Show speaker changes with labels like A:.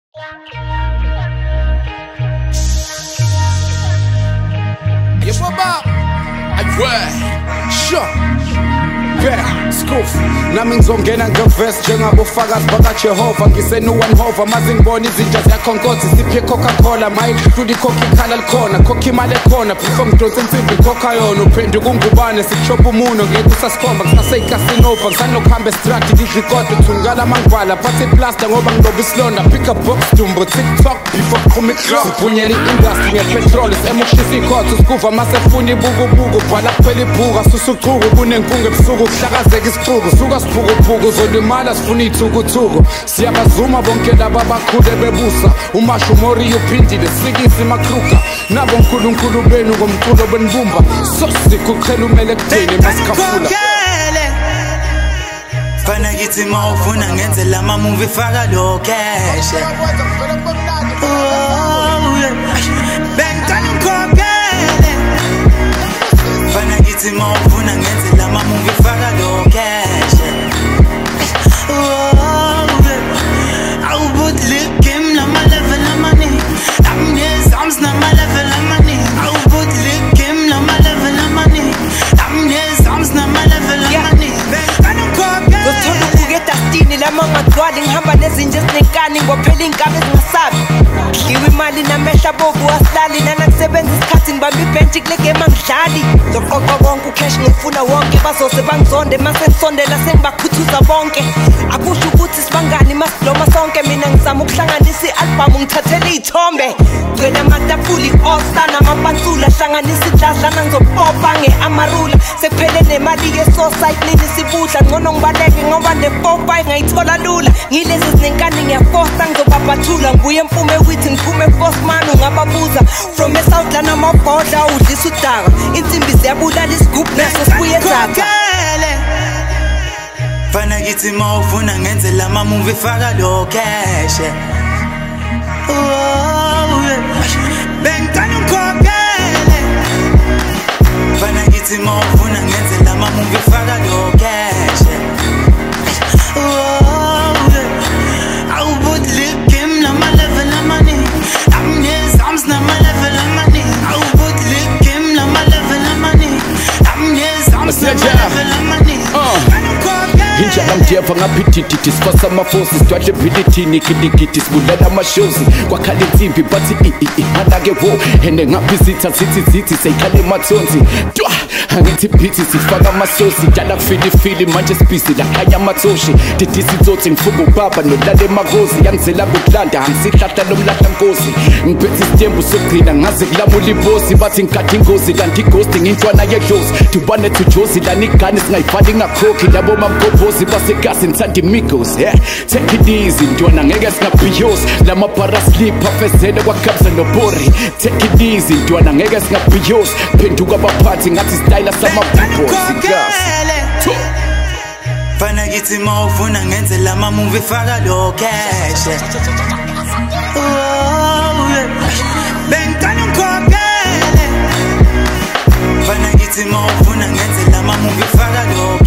A: Nami ngizongena ngevesi njengabofakazi bakaJehova. Ngisenuwanhova maze ngibona izinja ziyakhonkotha. Siphe Coca-Cola mile through ikhokha ikhala likhona. Khokha imali ekhona before ngidonse insimbi khokha yona. Uphenduka ungubane sikushopha umuno ngeke usasikhomba. Ngisaseyikasinova ngisanokuhamba estrati ngidlikodo. Thungala mangibhala phathe plaster ngoba ngiloba isilonda. Pick up box dumbo TikTok before kuphuma iklop. Siphunyela i-industry ngepetrol semukushisa ikhotho. Sikuva masefuna ibukubuku bhala kuphela ibhuka. Susuchuku kunenkungu ebusuku kuhlakazeka isichuku. Suka siphukupuku zolimala sifuna iy'thukuthuku. Siyabazuma bonke laba bakhule bebusa. Umasho Mori uphindile sikisi makruka. Nabo uNkulunkulu benu ngomculo benibumba. Sosikuqhela umele kutheni masikhafula.
B: Fana kithi mawufuna ngenze lama movie faka lo cash. Bengicela ungikhokhele. Fana kithi mawufuna ngenze lama movie faka lo cash. Awubut likim lama level amani. Amnes arms lama level amani. Awubut likim lama level amani. Amnes arms lama level amani.
C: Ngothola ukuke dastini lama ngagcwali ngihamba nezinje ezinenkani ngophela inkabe ezingasabi. Dliwa imali namehla bovu wasilali nanakusebenza isikhathi ngibamba ibhenji kule game angidlali. Zoqoqa konke ucash ngifuna wonke bazose bangizonde mase ngisondela sengibakhuthuza bonke. Akusho ukuthi sibangani masibloma sonke mina ngizama ukuhlanganisa i-album ngithathele iy'thombe. Gcwele amatafuli all-star namapansula hlanganisa idladlana ngizopopa nge-amarula. Sekuphele nemali ye-society nini sibudla ngcono ngibaleke ngoba ne-4-5 ngayithola lula. Ngilezi zinenkani ngiyafosta ngizobaphathula ngibuye mpume withi ngiphume Bosman ungababuza. From eSouth lana amabhodla udlisa udaka. Insimbi ziyabulala isigubhu naso sibuye ezapha.
B: Fana kithi mawufuna ngenze lama movie faka lo cash. Bengicela ungikhokhele. Fana kithi mawufuna ngenze lama movie faka lo cash. Awubut likim lama level amani. Amnes arms lama level amani. Awubut likim lama level amani. Amnes arms lama level amani.
A: Injala mdiyeva ngaphithithithi sifasa amafosi sidwadle ebhilithini kilikiti sibulala amashozi kwakhala insimbi bathi anake wo ene ngaphizitha zithi seyikhale emathonzi twa angithi phithi sifaka amasosi dala kufilifili manje sibhizi lakhanya amathoshi didisi tsotsi ngifuka ubaba nolala emakosi yangizela kukulanda angisihlahla lomlahla nkosi ngiphethe isitembu sokugcina ngaze kulamula ibosi bathi ngikade ingozi kanti ighosti ngintwana yedlozi dubane thujozi lana igane singayifali ngakhokhi labo mamgobhozi basekasi ngithanda imigos take it easy ntwana ngeke singabhiyosi lamabhara slip afezele kwakhabza nobori take it easy ntwana ngeke singabhiyosi phenduka abaphathi ngathi style samabhobhozi gas
B: Fana kithi mawufuna ngenze lama movie faka lo cash. Bengicela ungikhokhele. Fana kithi mawufuna ngenze lama movie faka lo